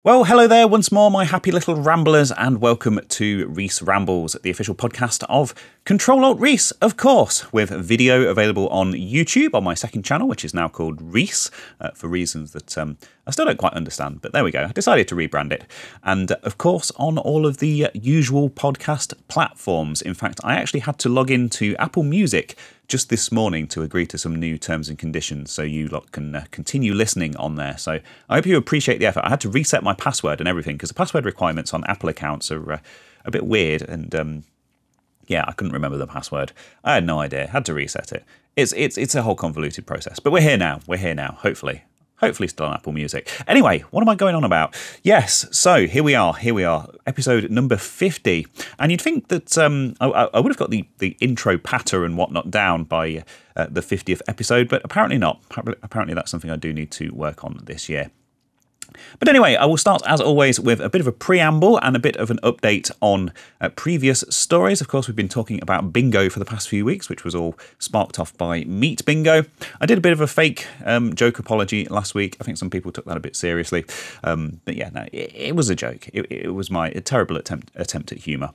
Well, hello there once more, my happy little ramblers, and welcome to Reese Rambles, the official podcast of Control-Alt-Reese, of course, with video available on YouTube on my second channel, which is now called Reese, for reasons that I still don't quite understand, but there we go. I decided to rebrand it. And, of course, on all of the usual podcast platforms. In fact, I actually had to log into Apple Music just this morning to agree to some new terms and conditions so you lot can continue listening on there. So I hope you appreciate the effort. I had to reset my password and everything because the password requirements on Apple accounts are a bit weird, and yeah, I couldn't remember the password. I had no idea. Had to reset it. It's a whole convoluted process, but we're here now. Hopefully still on Apple Music. Anyway, what am I going on about? Yes, so here we are, episode number 50. And you'd think that I would have got the intro patter and whatnot down by the 50th episode, but apparently not. Apparently that's something I do need to work on this year. But anyway, I will start, as always, with a bit of a preamble and a bit of an update on previous stories. Of course, we've been talking about bingo for the past few weeks, which was all sparked off by Meat Bingo. I did a bit of a fake joke apology last week. I think some people took that a bit seriously. But yeah, no, it was a joke. It was my terrible attempt at humour.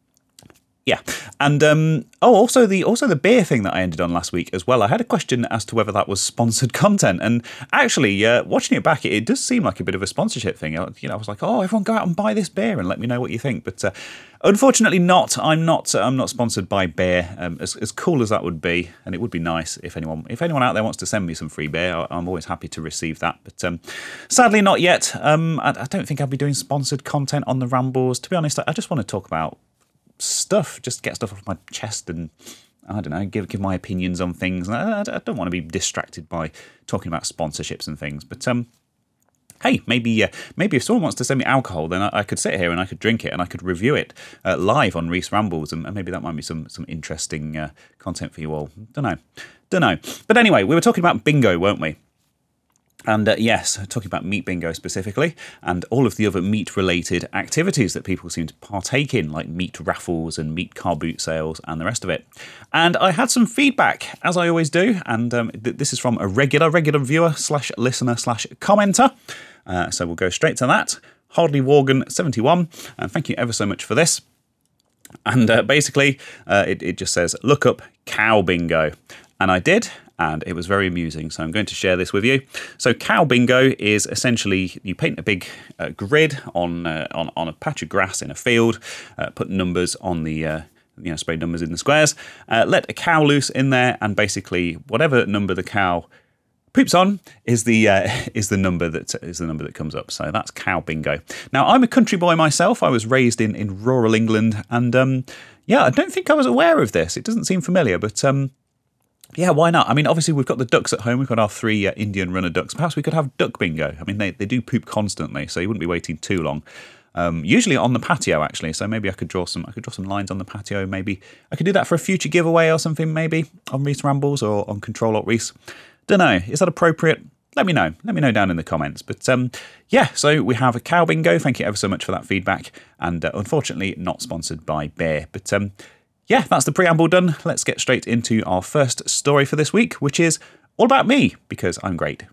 Yeah, and also the beer thing that I ended on last week as well. I had a question as to whether that was sponsored content, and actually, watching it back, it does seem like a bit of a sponsorship thing. I was like, oh, everyone go out and buy this beer and let me know what you think. But unfortunately, not. I'm not sponsored by beer. As cool as that would be, and it would be nice if anyone out there wants to send me some free beer, I'm always happy to receive that. But sadly, not yet. I don't think I'll be doing sponsored content on the Rambles. To be honest, I just want to talk about stuff, just get stuff off my chest and, I don't know, give my opinions on things. I don't want to be distracted by talking about sponsorships and things. But hey, maybe if someone wants to send me alcohol, then I could sit here and I could drink it and I could review it live on Reese Rambles, and maybe that might be some interesting content for you all. Don't know. But anyway, we were talking about bingo, weren't we? And yes, talking about Meat Bingo specifically, and all of the other meat-related activities that people seem to partake in, like meat raffles and meat car boot sales and the rest of it. And I had some feedback, as I always do, and this is from a regular viewer / listener / commenter. So we'll go straight to that. Hardly Worgan 71, and thank you ever so much for this. And basically, it just says, look up cow bingo. And I did, and it was very amusing, so I'm going to share this with you. So cow bingo is essentially you paint a big grid on a patch of grass in a field, put numbers on the spray numbers in the squares, let a cow loose in there, and basically whatever number the cow poops on is the number that comes up. So that's cow bingo. Now, I'm a country boy myself. I was raised in rural England, and I don't think I was aware of this. It doesn't seem familiar, but yeah, why not? I mean, obviously, we've got the ducks at home. We've got our 3 Indian runner ducks. Perhaps we could have duck bingo. I mean, they do poop constantly, so you wouldn't be waiting too long. Usually on the patio, actually. So maybe I could draw some lines on the patio. Maybe I could do that for a future giveaway or something. Maybe on Reese Rambles or on Control-Alt-Reese. Don't know. Is that appropriate? Let me know. Let me know down in the comments. But yeah, so we have a cow bingo. Thank you ever so much for that feedback. And unfortunately, not sponsored by beer. But yeah, that's the preamble done. Let's get straight into our first story for this week, which is all about me, because I'm great.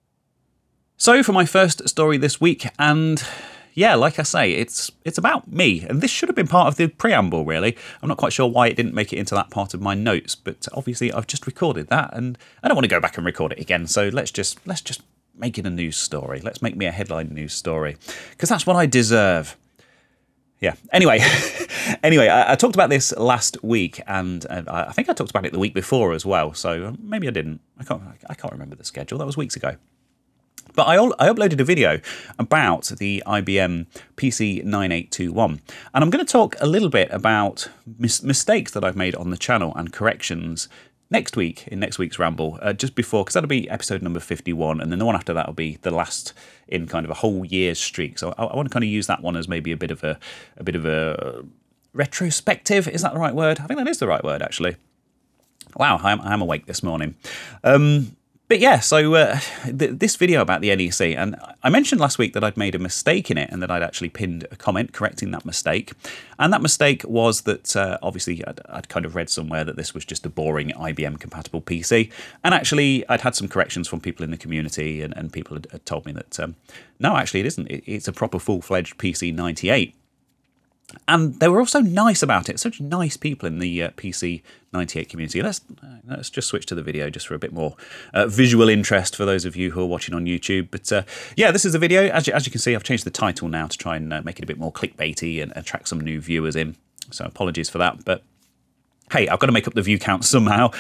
So for my first story this week, and yeah, like I say, it's about me, and this should have been part of the preamble, really. I'm not quite sure why it didn't make it into that part of my notes, but obviously I've just recorded that, and I don't want to go back and record it again, so let's just make it a news story. Let's make me a headline news story, because that's what I deserve. Yeah. Anyway, I talked about this last week, and I think I talked about it the week before as well. So maybe I didn't. I can't remember the schedule. That was weeks ago. But I uploaded a video about the IBM PC 9821, and I'm going to talk a little bit about mistakes that I've made on the channel and corrections next week, in next week's ramble, just before, because that'll be episode number 51, and then the one after that will be the last in kind of a whole year's streak. So I want to kind of use that one as maybe a bit of a retrospective. Is that the right word? I think that is the right word, actually. Wow, I am awake this morning. But yeah, so this video about the NEC, and I mentioned last week that I'd made a mistake in it and that I'd actually pinned a comment correcting that mistake. And that mistake was that obviously I'd kind of read somewhere that this was just a boring IBM compatible PC. And actually I'd had some corrections from people in the community, and people had told me that no, actually it isn't. It's a proper full-fledged PC98. And they were also nice about it. Such nice people in the PC98 community. Let's just switch to the video just for a bit more visual interest for those of you who are watching on YouTube. But yeah, this is the video. As you can see, I've changed the title now to try and make it a bit more clickbaity and attract some new viewers in. So apologies for that. But hey, I've got to make up the view count somehow.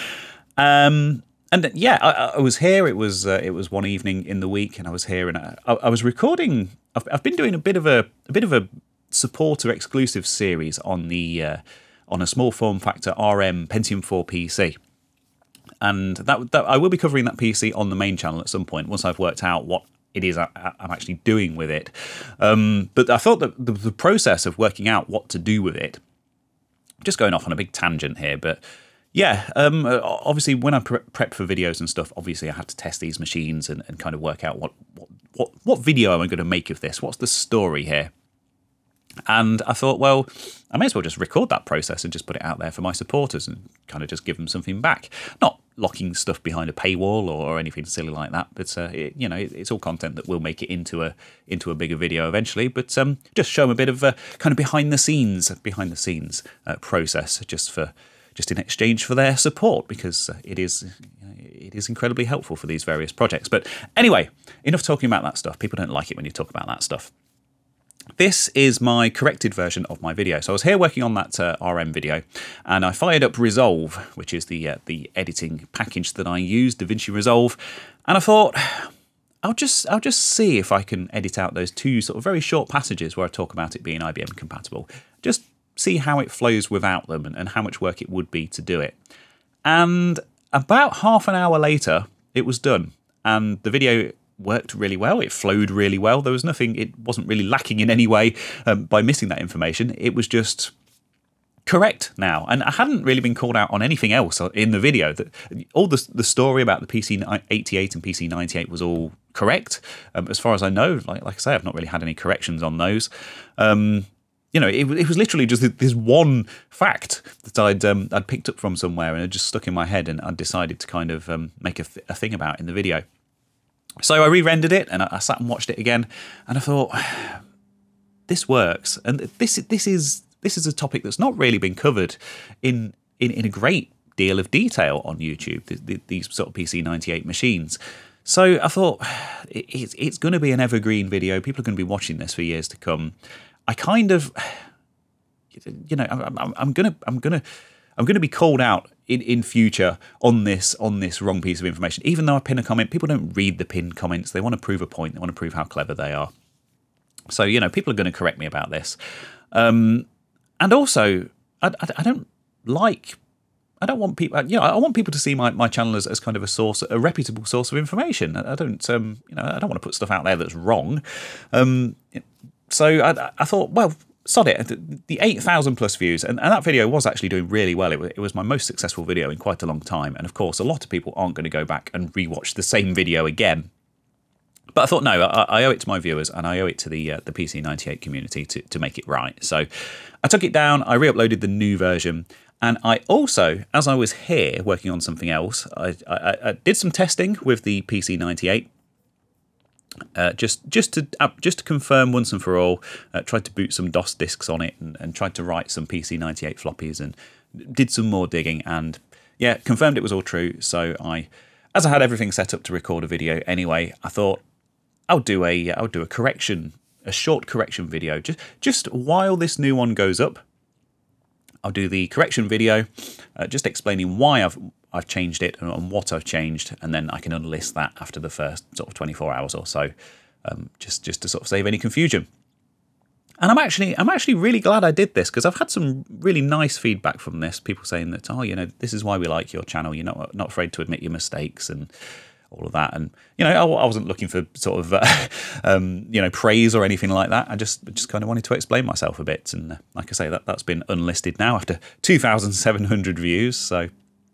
And yeah, I was here. It was one evening in the week, and I was here, and I was recording. I've been doing a bit of a supporter exclusive series on the on a small form factor RM Pentium 4 PC, and that I will be covering that PC on the main channel at some point once I've worked out what it is I'm actually doing with it. But I thought that the process of working out what to do with it, just going off on a big tangent here, but yeah, obviously when I prep for videos and stuff, obviously I had to test these machines and kind of work out what video am I going to make of this? What's the story here? And I thought, well, I may as well just record that process and just put it out there for my supporters and kind of just give them something back. Not locking stuff behind a paywall or anything silly like that, but it's all content that will make it into a bigger video eventually. But just show them a bit of kind of behind the scenes process, just in exchange for their support, because it is incredibly helpful for these various projects. But anyway, enough talking about that stuff. People don't like it when you talk about that stuff. This is my corrected version of my video. So I was here working on that RM video, and I fired up Resolve, which is the editing package that I use, DaVinci Resolve, and I thought I'll just see if I can edit out those two sort of very short passages where I talk about it being IBM compatible. Just see how it flows without them and how much work it would be to do it. And about half an hour later, it was done, and the video worked really well. It flowed really well. There was nothing, it wasn't really lacking in any way by missing that information. It was just correct now. And I hadn't really been called out on anything else in the video. All the story about the PC88 and PC98 was all correct. As far as I know, like I say, I've not really had any corrections on those. It was literally just this one fact that I'd picked up from somewhere and it just stuck in my head, and I decided to kind of make a thing about in the video. So I re-rendered it, and I sat and watched it again, and I thought, this works. And this is a topic that's not really been covered in a great deal of detail on YouTube, these sort of PC98 machines. So I thought, it's going to be an evergreen video. People are going to be watching this for years to come. I kind of, I'm going to be called out in future on this wrong piece of information. Even though I pin a comment, people don't read the pinned comments. They want to prove a point. They want to prove how clever they are. So, people are going to correct me about this. And also, I don't want people, I want people to see my channel as kind of a reputable source of information. I don't want to put stuff out there that's wrong. So I thought, well, sod it, the 8,000 plus views, and that video was actually doing really well. It was my most successful video in quite a long time, and of course a lot of people aren't going to go back and rewatch the same video again. But I thought, no, I owe it to my viewers, and I owe it to the PC98 community to make it right. So I took it down, I re-uploaded the new version, and I also, as I was here working on something else, I did some testing with the PC98. Just to confirm once and for all, tried to boot some DOS disks on it and tried to write some PC98 floppies and did some more digging, and yeah, confirmed it was all true. So as I had everything set up to record a video anyway, I thought I'll do a correction, a short correction video just while this new one goes up. I'll do the correction video, just explaining why I've changed it and what I've changed, and then I can unlist that after the first sort of 24 hours or so, just to sort of save any confusion. And I'm actually really glad I did this, because I've had some really nice feedback from this. People saying that, this is why we like your channel. You're not afraid to admit your mistakes and all of that. And I wasn't looking for sort of praise or anything like that. I just kind of wanted to explain myself a bit. And like I say, that's been unlisted now after 2,700 views. So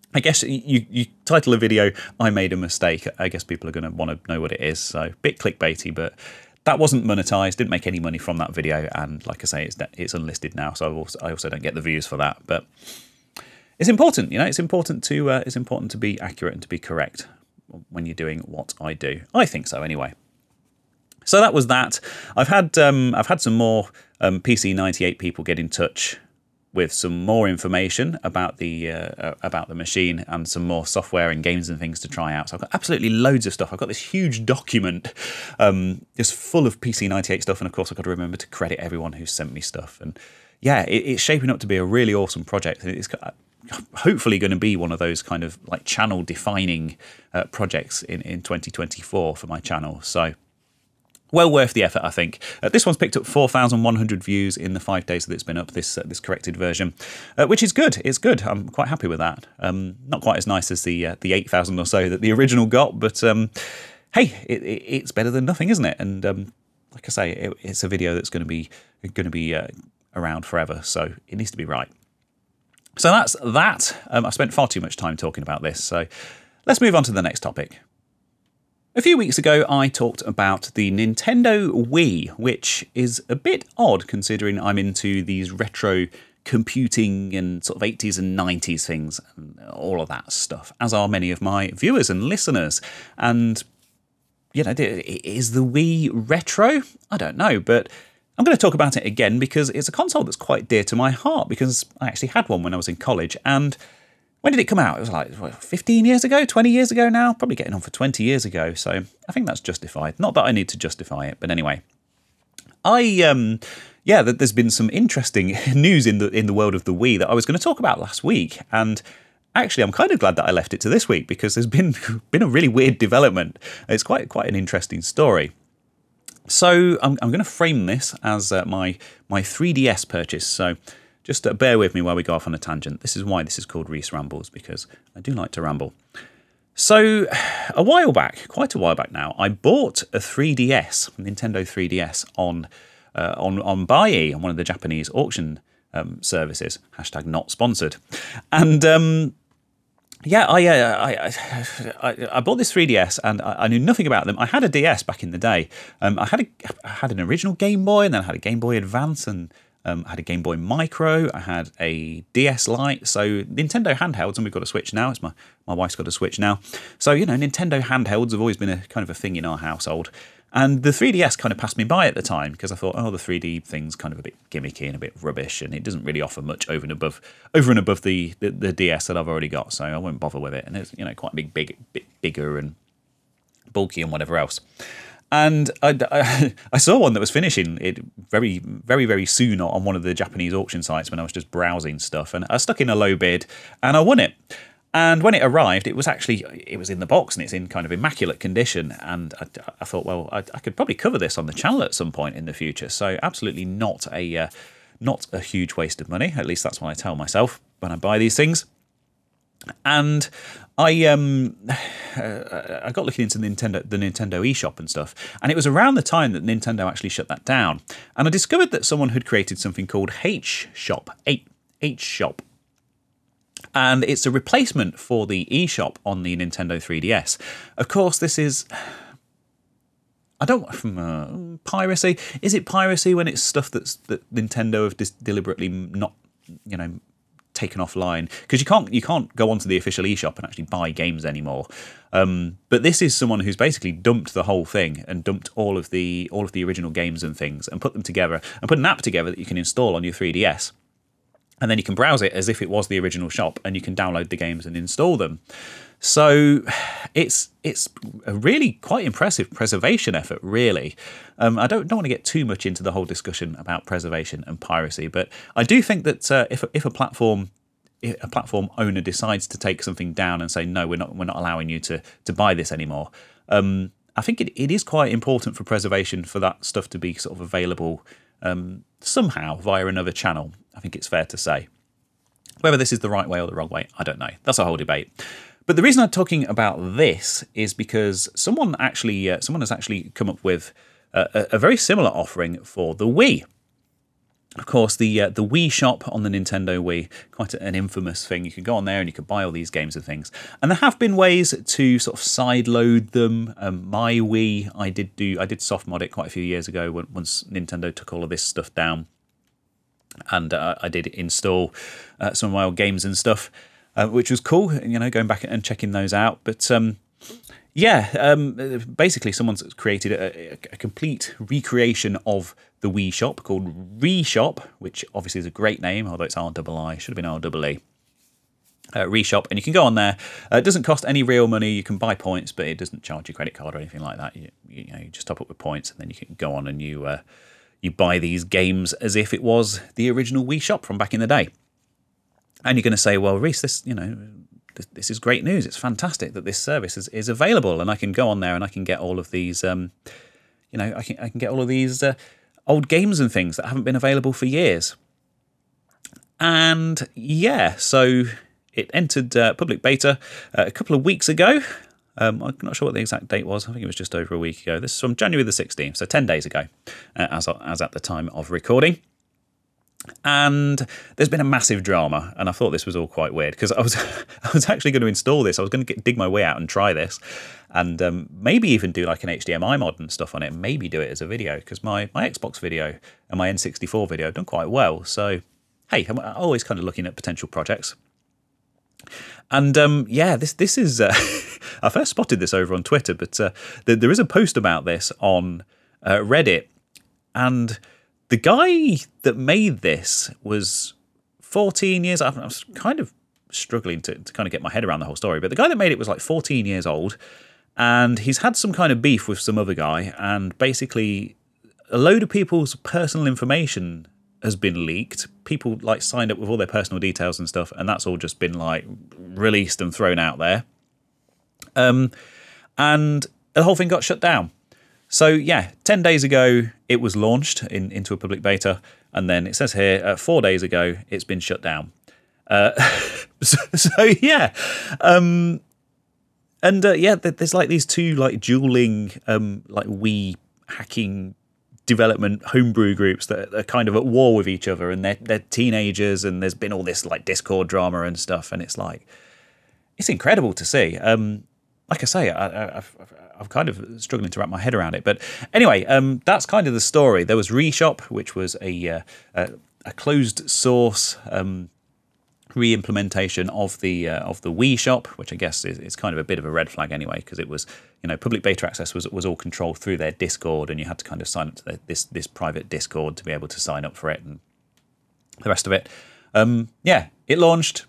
I guess you title a video, I made a mistake. I guess people are going to want to know what it is. So, bit clickbaity, but that wasn't monetized, didn't make any money from that video. And like I say, it's unlisted now. So I also don't get the views for that. But it's important, it's important to be accurate and to be correct when you're doing what I do. I think so anyway. So that was that. I've had some more PC98 people get in touch with some more information about the machine and some more software and games and things to try out. So I've got absolutely loads of stuff. I've got this huge document just full of PC98 stuff, and of course I've got to remember to credit everyone who sent me stuff. And yeah, it's shaping up to be a really awesome project. It's hopefully going to be one of those kind of like channel defining projects in 2024 for my channel. So well worth the effort, I think. This one's picked up 4,100 views in the 5 days that it's been up, this corrected version, which is good. It's good. I'm quite happy with that. Not quite as nice as the 8,000 or so that the original got, but hey, it's better than nothing, isn't it? And like I say, it's a video that's going to be around forever, so it needs to be right. So that's that. I spent far too much time talking about this, so let's move on to the next topic. A few weeks ago, I talked about the Nintendo Wii, which is a bit odd considering I'm into these retro computing and sort of 80s and 90s things and all of that stuff, as are many of my viewers and listeners. And, is the Wii retro? I don't know, but I'm going to talk about it again because it's a console that's quite dear to my heart, because I actually had one when I was in college. And when did it come out? It was like 15 years ago, 20 years ago now, probably getting on for 20 years ago. So I think that's justified. Not that I need to justify it, but anyway. There's been some interesting news in the world of the Wii that I was going to talk about last week. And actually, I'm kind of glad that I left it to this week, because there's been a really weird development. It's quite an interesting story. So I'm going to frame this as my 3DS purchase. So just bear with me while we go off on a tangent. This is why this is called Reese Rambles, because I do like to ramble. So quite a while back now, I bought a 3DS, Nintendo 3DS, on Buyee, on one of the Japanese auction services. # not sponsored. And I bought this 3DS and I knew nothing about them. I had a DS back in the day. I had an original Game Boy, and then I had a Game Boy Advance, and I had a Game Boy Micro. I had a DS Lite. So Nintendo handhelds, and we've got a Switch now. It's my wife's got a Switch now. So, Nintendo handhelds have always been a kind of a thing in our household. And the 3DS kind of passed me by at the time, because I thought, the 3D thing's kind of a bit gimmicky and a bit rubbish, and it doesn't really offer much over and above the DS that I've already got, so I won't bother with it. And it's quite a bit bigger and bulky and whatever else. And I saw one that was finishing it very, very, very soon on one of the Japanese auction sites when I was just browsing stuff, and I stuck in a low bid and I won it. And when it arrived, it was in the box and it's in kind of immaculate condition. And I thought, well, I could probably cover this on the channel at some point in the future. So absolutely not a huge waste of money. At least that's what I tell myself when I buy these things. And I got looking into the Nintendo eShop and stuff, and it was around the time that Nintendo actually shut that down. And I discovered that someone had created something called H-Shop. And it's a replacement for the eShop on the Nintendo 3DS. Of course, this is... piracy. Is it piracy when it's stuff that Nintendo have deliberately not, taken offline? Because you can't go onto the official eShop and actually buy games anymore. But this is someone who's basically dumped the whole thing and dumped all of the original games and things and put them together and put an app together that you can install on your 3DS. And then you can browse it as if it was the original shop, and you can download the games and install them. So it's a really quite impressive preservation effort, really. I don't want to get too much into the whole discussion about preservation and piracy, but I do think that if a platform owner decides to take something down and say, no, we're not allowing you to buy this anymore, I think it is quite important for preservation for that stuff to be sort of available somehow via another channel. I think it's fair to say. Whether this is the right way or the wrong way, I don't know. That's a whole debate. But the reason I'm talking about this is because someone has actually come up with a very similar offering for the Wii. Of course, the Wii Shop on the Nintendo Wii, quite an infamous thing. You could go on there and you could buy all these games and things. And there have been ways to sort of side load them. My Wii, I did soft mod it quite a few years ago once Nintendo took all of this stuff down, and I did install some of my old games and stuff, which was cool. Going back and checking those out. But basically someone's created a complete recreation of the Wii Shop called ReShop, which obviously is a great name, although it's R-double-I, should have been R-double-E. ReShop, and you can go on there. It doesn't cost any real money. You can buy points, but it doesn't charge you credit card or anything like that. You just top up with points, and then you can go on and you buy these games as if it was the original Wii Shop from back in the day. And you're going to say, well, Reese, this is great news. It's fantastic that this service is available, and I can go on there and I can get all of these, I can get all of these old games and things that haven't been available for years. And yeah, so it entered public beta a couple of weeks ago. I'm not sure what the exact date was. I think it was just over a week ago. This is from January the 16th, so 10 days ago, as at the time of recording. And there's been a massive drama, and I thought this was all quite weird because I was actually going to install this. I was going to dig my way out and try this, and maybe even do like an HDMI mod and stuff on it. Maybe do it as a video because my Xbox video and my N64 video have done quite well. So hey, I'm always kind of looking at potential projects. And this is I first spotted this over on Twitter, but there is a post about this on Reddit, and the guy that made this was 14 years. I was kind of struggling to kind of get my head around the whole story, but the guy that made it was like 14 years old, and he's had some kind of beef with some other guy, and basically a load of people's personal information has been leaked. People like signed up with all their personal details and stuff, and that's all just been like released and thrown out there. And the whole thing got shut down. So yeah, 10 days ago it was launched into a public beta, and then it says here 4 days ago it's been shut down. So yeah, there's like these two like dueling like Wii hacking development homebrew groups that are kind of at war with each other, and they're teenagers, and there's been all this like Discord drama and stuff, and it's like it's incredible to see. Like I say, I'm kind of struggling to wrap my head around it, but anyway, that's kind of the story. There was ReShop, which was a closed source re-implementation of the Wii Shop, which I guess is kind of a bit of a red flag anyway, because it was, public beta access was all controlled through their Discord, and you had to kind of sign up to this private Discord to be able to sign up for it and the rest of it. It launched.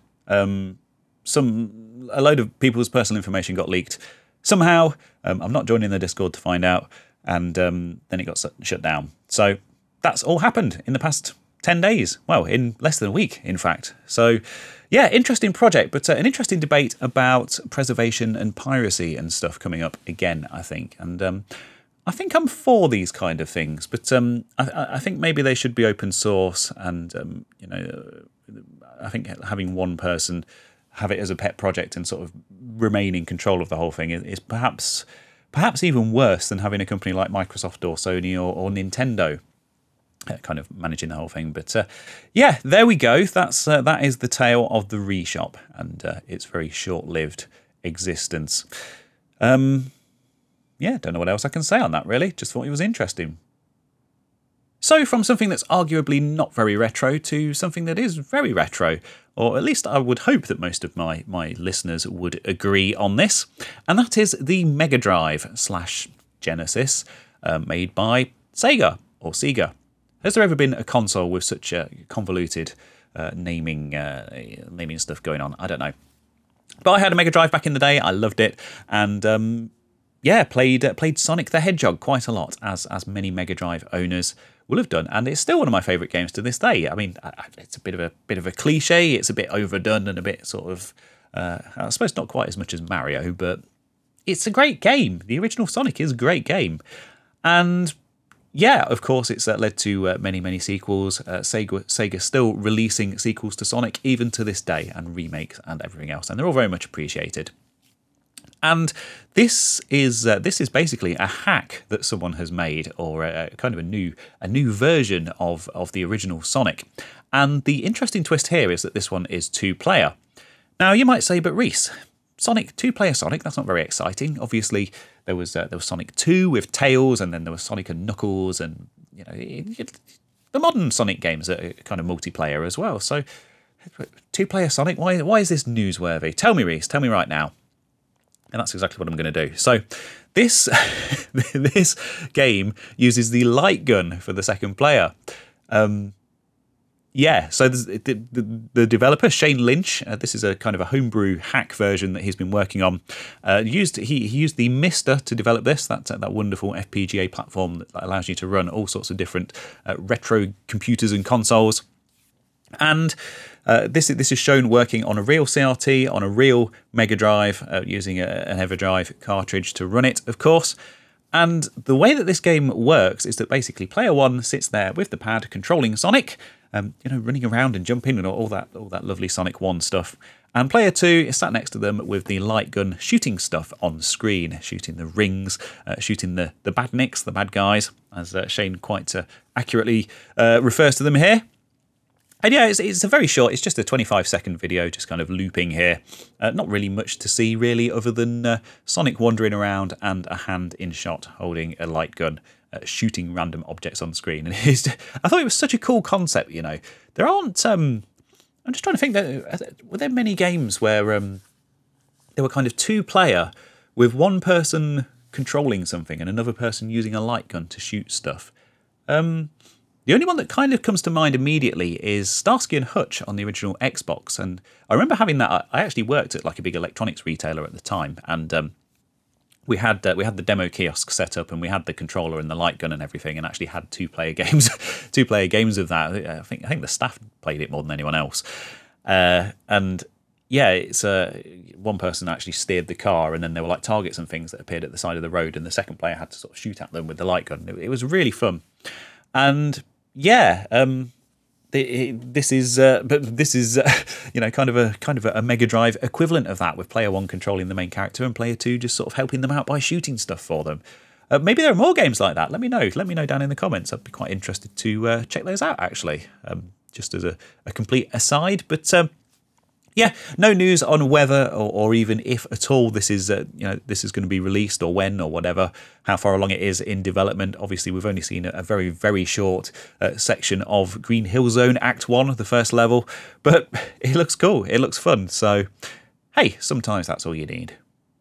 A load of people's personal information got leaked somehow. I'm not joining the Discord to find out, and then it got shut down. So that's all happened in the past 10 days. Well, in less than a week, in fact. So yeah, interesting project, but an interesting debate about preservation and piracy and stuff coming up again, I think. And I think I'm for these kind of things, but I think maybe they should be open source, and I think having one person have it as a pet project and sort of remain in control of the whole thing is perhaps even worse than having a company like Microsoft or Sony or Nintendo kind of managing the whole thing. But there we go. That is the tale of the ReShop and its very short-lived existence. Don't know what else I can say on that, really. Just thought it was interesting. So from something that's arguably not very retro to something that is very retro, or at least I would hope that most of my listeners would agree on this, and that is the Mega Drive / Genesis, made by Sega or Sega. Has there ever been a console with such a convoluted naming stuff going on? I don't know. But I had a Mega Drive back in the day. I loved it, and played Sonic the Hedgehog quite a lot, as many Mega Drive owners will have done, and it's still one of my favourite games to this day. I mean, it's a bit of a cliche. It's a bit overdone and a bit sort of, I suppose, not quite as much as Mario, but it's a great game. The original Sonic is a great game, and yeah, of course, it's led to many sequels. Sega still releasing sequels to Sonic even to this day, and remakes and everything else, and they're all very much appreciated. And this is basically a hack that someone has made, or a kind of a new version of the original Sonic. And the interesting twist here is that this one is 2-player. Now you might say, but Reese, Sonic 2-player Sonic, that's not very exciting. Obviously there was Sonic 2 with Tails, and then there was Sonic and Knuckles, and the modern Sonic games are kind of multiplayer as well. So 2-player Sonic, why is this newsworthy? Tell me, Reese, tell me right now. And that's exactly what I'm going to do. So this this game uses the light gun for the second player. So the developer, Shane Lynch, this is a kind of a homebrew hack version that he's been working on. He used the Mister to develop this, that wonderful FPGA platform that allows you to run all sorts of different retro computers and consoles. And this is shown working on a real CRT, on a real Mega Drive, using an EverDrive cartridge to run it, of course. And the way that this game works is that basically player 1 sits there with the pad controlling Sonic, running around and jumping and all that lovely Sonic 1 stuff. And player 2 is sat next to them with the light gun shooting stuff on screen, shooting the rings, shooting the badniks, the bad guys, as Shane quite accurately refers to them here. And yeah, it's a very short, it's just a 25-second video, just kind of looping here. Not really much to see, really, other than Sonic wandering around and a hand in shot holding a light gun, shooting random objects on screen. And I thought it was such a cool concept, There aren't... I'm just trying to think, were there many games where they were kind of 2-player with one person controlling something and another person using a light gun to shoot stuff? The only one that kind of comes to mind immediately is Starsky and Hutch on the original Xbox, and I remember having that. I actually worked at like a big electronics retailer at the time, and we had the demo kiosk set up, and we had the controller and the light gun and everything, and actually had 2-player games, 2-player games of that. I think the staff played it more than anyone else, and yeah, it's one person actually steered the car, and then there were like targets and things that appeared at the side of the road, and the second player had to sort of shoot at them with the light gun. It was really fun, and yeah, this is kind of a Mega Drive equivalent of that, with player 1 controlling the main character and player 2 just sort of helping them out by shooting stuff for them. Maybe there are more games like that. Let me know down in the comments. I'd be quite interested to check those out, actually, just as a complete aside. But yeah, no news on whether or even if at all this is this is going to be released, or when, or whatever, how far along it is in development. Obviously, we've only seen a very, very short section of Green Hill Zone Act 1, the first level, but it looks cool, it looks fun, so hey, sometimes that's all you need.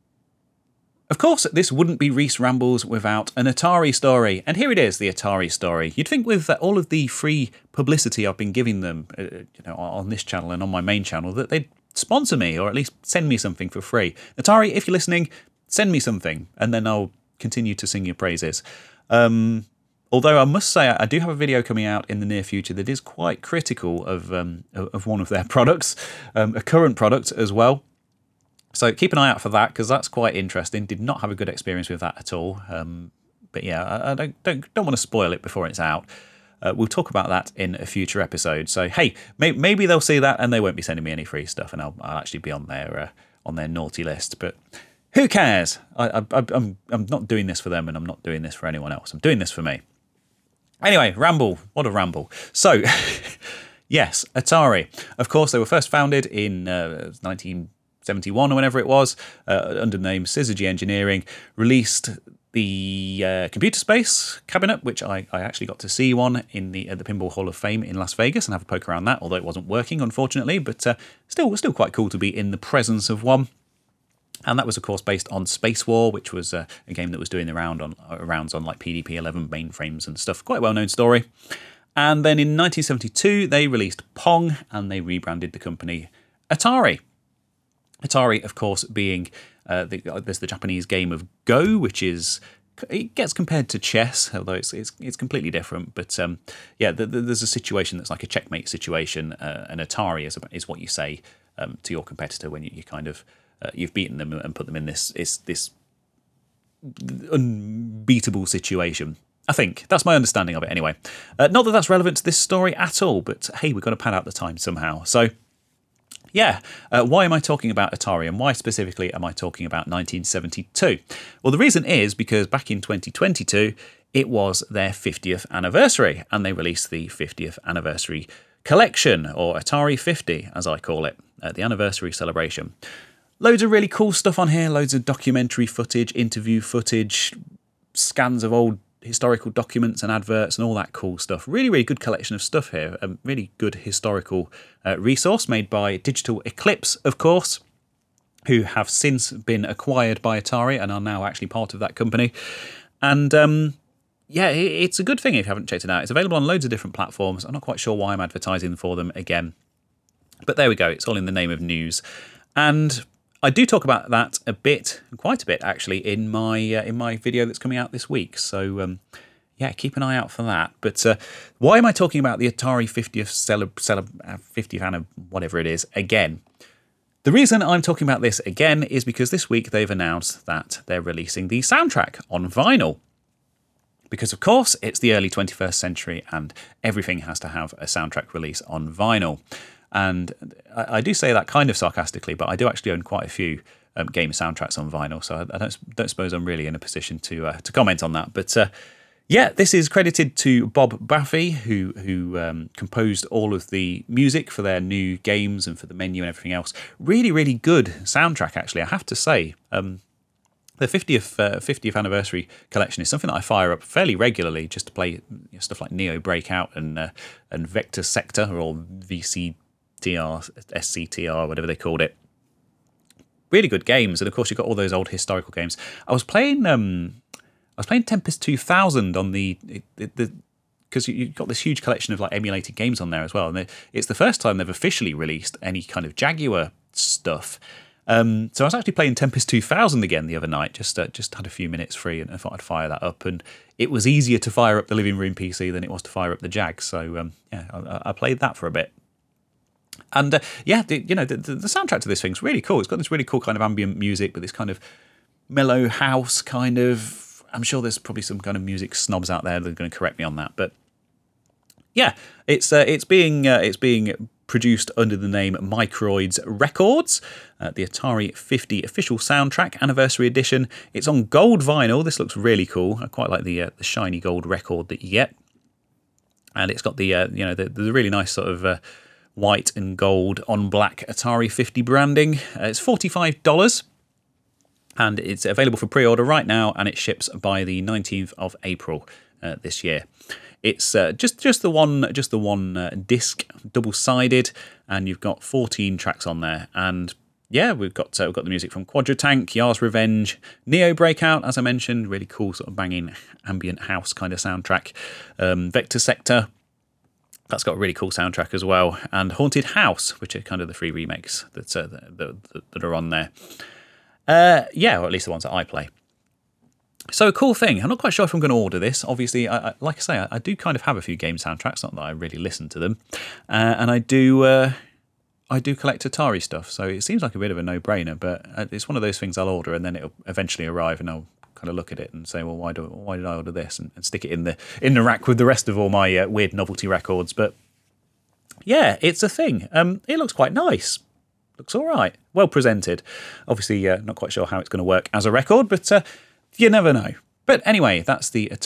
Of course, this wouldn't be Reese Rambles without an Atari story, and here it is, the Atari story. You'd think with all of the free publicity I've been giving them on this channel and on my main channel, that they'd sponsor me, or at least send me something for free. Atari, if you're listening, send me something, and then I'll continue to sing your praises. Although I must say, I do have a video coming out in the near future that is quite critical of one of their products, a current product as well. So keep an eye out for that, because that's quite interesting. Did not have a good experience with that at all. But yeah, I don't want to spoil it before it's out. We'll talk about that in a future episode. So hey, maybe they'll see that and they won't be sending me any free stuff, and I'll actually be on their naughty list. But who cares? I'm not doing this for them, and I'm not doing this for anyone else. I'm doing this for me. Anyway, ramble. What a ramble. So yes, Atari. Of course, they were first founded in 1971 or whenever it was, under the name Syzygy Engineering, released the Computer Space cabinet, which I actually got to see one at the Pinball Hall of Fame in Las Vegas and have a poke around that, although it wasn't working, unfortunately, but still quite cool to be in the presence of one. And that was, of course, based on Space War, which was a game that was doing the rounds on like PDP-11 mainframes and stuff. Quite a well-known story. And then in 1972, they released Pong, and they rebranded the company Atari. Atari, of course, being there's the Japanese game of Go, which it gets compared to chess, although it's completely different. But yeah, there's a situation that's like a checkmate situation. An Atari is what you say to your competitor when you kind of you've beaten them and put them in this unbeatable situation. I think that's my understanding of it. Anyway, not that that's relevant to this story at all, but hey, we've got to pad out the time somehow. So Why am I talking about Atari, and why specifically am I talking about 1972? Well, the reason is because back in 2022, it was their 50th anniversary, and they released the 50th anniversary collection, or Atari 50, as I call it, the anniversary celebration. Loads of really cool stuff on here, loads of documentary footage, interview footage, scans of old historical documents and adverts and all that cool stuff. Really, really good collection of stuff here. A really good historical resource made by Digital Eclipse, of course, who have since been acquired by Atari and are now actually part of that company. And it's a good thing if you haven't checked it out. It's available on loads of different platforms. I'm not quite sure why I'm advertising for them again. But there we go. It's all in the name of news. And I do talk about that a bit, quite a bit actually, in my video that's coming out this week. So keep an eye out for that. But why am I talking about the Atari 50th whatever it is again? The reason I'm talking about this again is because this week they've announced that they're releasing the soundtrack on vinyl. Because of course it's the early 21st century and everything has to have a soundtrack release on vinyl. And I do say that kind of sarcastically, but I do actually own quite a few game soundtracks on vinyl, so I don't suppose I'm really in a position to comment on that. But this is credited to Bob Baffy, who composed all of the music for their new games and for the menu and everything else. Really, really good soundtrack, actually, I have to say. The 50th anniversary collection is something that I fire up fairly regularly just to play stuff like Neo Breakout and Vector Sector, or VCTR, SCTR, whatever they called it. Really good games, and of course you've got all those old historical games. I was playing Tempest 2000 on because you've got this huge collection of like emulated games on there as well, and it's the first time they've officially released any kind of Jaguar stuff. So I was actually playing Tempest 2000 again the other night, just had a few minutes free, and I thought I'd fire that up. And it was easier to fire up the living room PC than it was to fire up the Jag. So I played that for a bit. And the soundtrack to this thing's really cool. It's got this really cool kind of ambient music, but this kind of mellow house kind of. I'm sure there's probably some kind of music snobs out there that are going to correct me on that, but yeah, it's being produced under the name Microids Records, the Atari 50 official soundtrack anniversary edition. It's on gold vinyl. This looks really cool. I quite like the shiny gold record that you get, and it's got the really nice sort of white and gold on black Atari 50 branding. It's $45. And it's available for pre-order right now, and it ships by the 19th of April this year. It's just the one disc, double-sided, and you've got 14 tracks on there. And yeah, we've got the music from Quadratank, Yars' Revenge, Neo Breakout, as I mentioned, really cool sort of banging ambient house kind of soundtrack. Vector Sector, that's got a really cool soundtrack as well, and Haunted House, which are kind of the free remakes that are on there. Or at least the ones that I play. So a cool thing. I'm not quite sure if I'm going to order this. Obviously, like I say, I do kind of have a few game soundtracks. Not that I really listen to them, and I do collect Atari stuff. So it seems like a bit of a no-brainer. But it's one of those things I'll order, and then it'll eventually arrive, and I'll kind of look at it and say, well, why did I order this, and stick it in the rack with the rest of all my weird novelty records. But yeah, it's a thing. It looks quite nice. Looks all right. Well presented. Obviously, not quite sure how it's going to work as a record, but you never know. But anyway, that's the